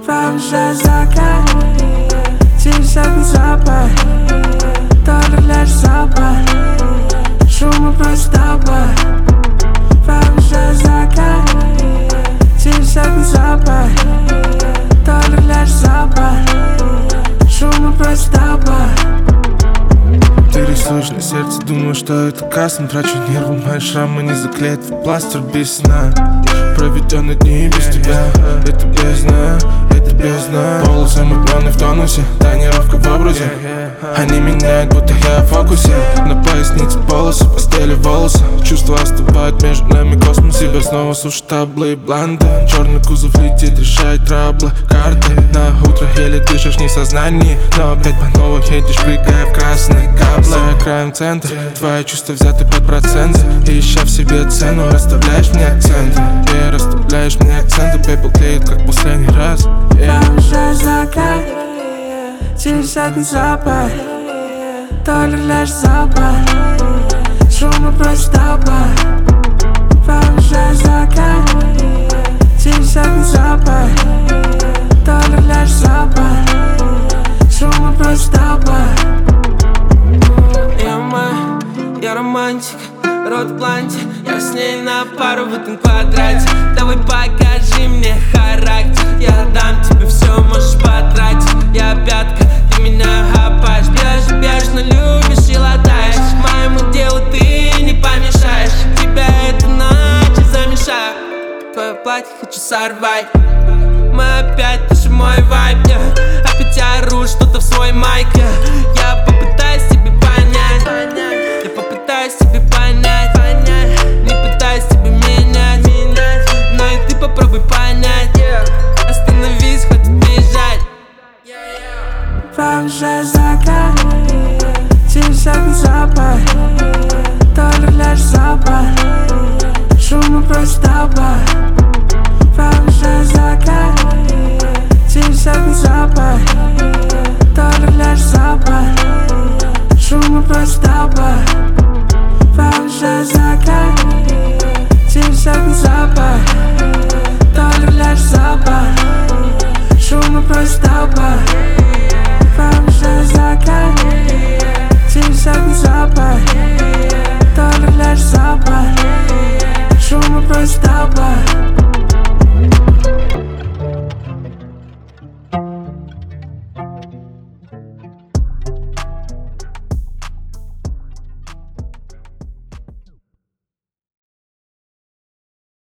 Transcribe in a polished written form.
Провожаю закат, через окна запах, только лишь запах, шума просто толпа. Провожаю закат, через окна запах, только лишь запах, шума просто толпа. Ты рисуешь на сердце, думаю, что это кастом. Трачу нервы, мои шрамы не заклеят в пластырь без сна. Проведенные дни без тебя, это бездна, это бездна. Волосы мутные в тонусе, тонировка в образе. Они меняют, будто я в фокусе. На пояснице полосы, постели волосы. Чувства остывают между нами космос. Себя снова сушат таблы и бланды. Черный кузов летит, решает траблы, карты. На утро еле дышишь, не в сознании, но опять по новой едешь, прыгая в красные каплы. За краем центра, твои чувства взяты под процент. И ища в себе цену, расставляешь мне акценты. И расставляешь мне акценты, пепел клеит, как последний раз. Провожаю закат, через окна запах, только лишь запах, шума просто толпа. Провожаю закат, через окна запах, только лишь запах, шума просто толпа. Я романтик, рот в бланте, я с ней на пару в этом квадрате. Давай покажи мне характер, я дам тебе все, можешь потратить. Я пятка, ты меня хапаешь, бежно любишь и латаешь. Моему делу ты не помешаешь, тебя эта ночь замешаю. Твое платье хочу сорвать, мы опять пишем мой вайб, опять я ору что-то в свой майк. Я попытаюсь тебе понять, я попытаюсь тебе понять, не пытаюсь тебе менять, но и ты попробуй понять. Остановись, хватит бежать. Провожаю закат, через окна запах, только лишь запах, шума просто толпа.